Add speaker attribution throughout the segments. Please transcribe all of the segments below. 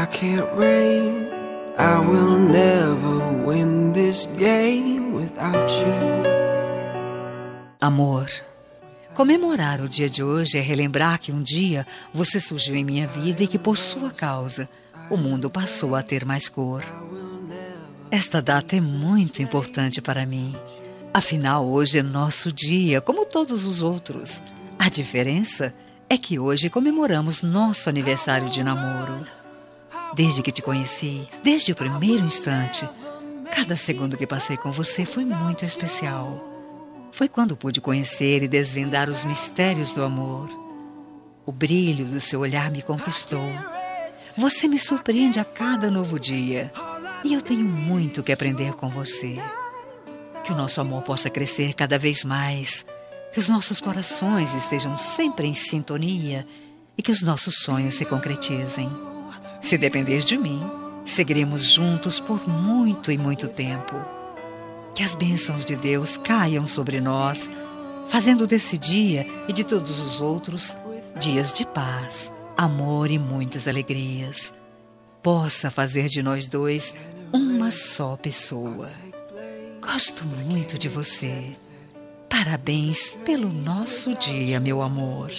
Speaker 1: can't reign. I will never win this game without you.
Speaker 2: Amor, comemorar o dia de hoje é relembrar que um dia você surgiu em minha vida e que por sua causa o mundo passou a ter mais cor. Esta data é muito importante para mim. Afinal, hoje é nosso dia, como todos os outros. A diferença é que hoje comemoramos nosso aniversário de namoro. Desde que te conheci, desde o primeiro instante, cada segundo que passei com você foi muito especial. Foi quando pude conhecer e desvendar os mistérios do amor. O brilho do seu olhar me conquistou. Você me surpreende a cada novo dia. E eu tenho muito que aprender com você. Que o nosso amor possa crescer cada vez mais. Que os nossos corações estejam sempre em sintonia. E que os nossos sonhos se concretizem. Se depender de mim, seguiremos juntos por muito e muito tempo. Que as bênçãos de Deus caiam sobre nós, fazendo desse dia e de todos os outros dias de paz, amor e muitas alegrias. Possa fazer de nós dois uma só pessoa. Gosto muito de você. Parabéns pelo nosso dia, meu amor.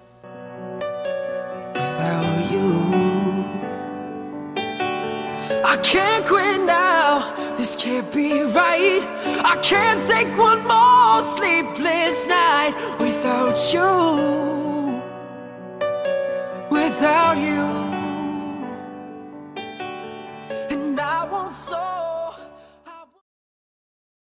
Speaker 1: Without you, I can't quit now, this can't be right. I can't take one more sleepless night without you, without you. And I want so